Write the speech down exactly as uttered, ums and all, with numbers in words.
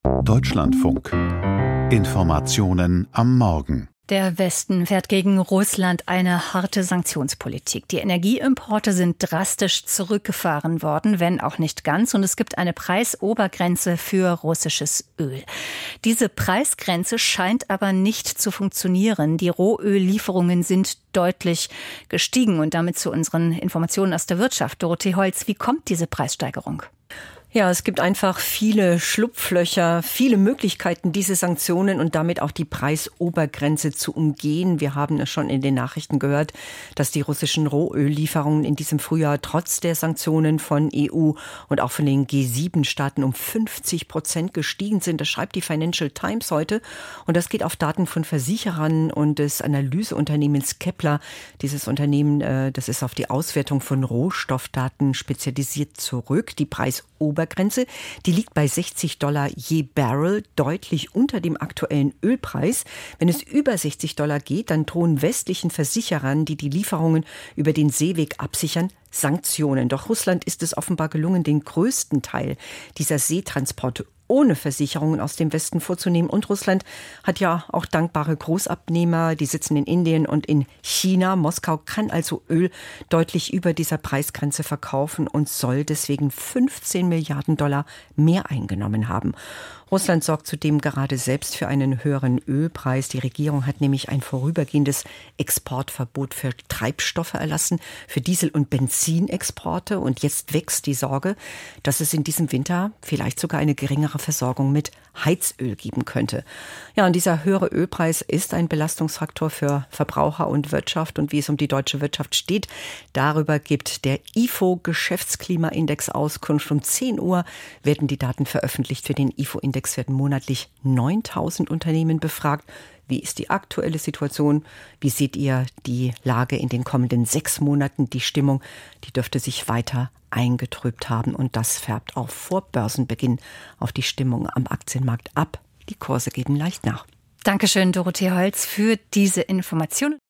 Deutschlandfunk. Informationen am Morgen. Der Westen fährt gegen Russland eine harte Sanktionspolitik. Die Energieimporte sind drastisch zurückgefahren worden, wenn auch nicht ganz. Und es gibt eine Preisobergrenze für russisches Öl. Diese Preisgrenze scheint aber nicht zu funktionieren. Die Rohöllieferungen sind deutlich gestiegen. Und damit zu unseren Informationen aus der Wirtschaft. Dorothee Holz, wie kommt diese Preissteigerung? Ja, es gibt einfach viele Schlupflöcher, viele Möglichkeiten, diese Sanktionen und damit auch die Preisobergrenze zu umgehen. Wir haben es schon in den Nachrichten gehört, dass die russischen Rohöllieferungen in diesem Frühjahr trotz der Sanktionen von E U und auch von den G sieben Staaten um fünfzig Prozent gestiegen sind. Das schreibt die Financial Times heute. Und das geht auf Daten von Versicherern und des Analyseunternehmens Kepler. Dieses Unternehmen, das ist auf die Auswertung von Rohstoffdaten spezialisiert zurück. Die Preisobergrenze Grenze, die liegt bei sechzig Dollar je Barrel, deutlich unter dem aktuellen Ölpreis. Wenn es über sechzig Dollar geht, dann drohen westlichen Versicherern, die die Lieferungen über den Seeweg absichern, Sanktionen. Doch Russland ist es offenbar gelungen, den größten Teil dieser Seetransporte ohne Versicherungen aus dem Westen vorzunehmen. Und Russland hat ja auch dankbare Großabnehmer, die sitzen in Indien und in China. Moskau kann also Öl deutlich über dieser Preisgrenze verkaufen und soll deswegen fünfzehn Milliarden Dollar mehr eingenommen haben. Russland sorgt zudem gerade selbst für einen höheren Ölpreis. Die Regierung hat nämlich ein vorübergehendes Exportverbot für Treibstoffe erlassen, für Diesel- und Benzinexporte. Und jetzt wächst die Sorge, dass es in diesem Winter vielleicht sogar eine geringere Versorgung mit Heizöl geben könnte. Ja, und dieser höhere Ölpreis ist ein Belastungsfaktor für Verbraucher und Wirtschaft. Und wie es um die deutsche Wirtschaft steht, darüber gibt der I F O-Geschäftsklimaindex Auskunft. Um zehn Uhr werden die Daten veröffentlicht. Für den I F O-Index werden monatlich neuntausend Unternehmen befragt. Wie ist die aktuelle Situation? Wie seht ihr die Lage in den kommenden sechs Monaten? Die Stimmung, die dürfte sich weiter eingetrübt haben. Und das färbt auch vor Börsenbeginn auf die Stimmung am Aktienmarkt ab. Die Kurse geben leicht nach. Dankeschön, Dorothee Holz, für diese Information.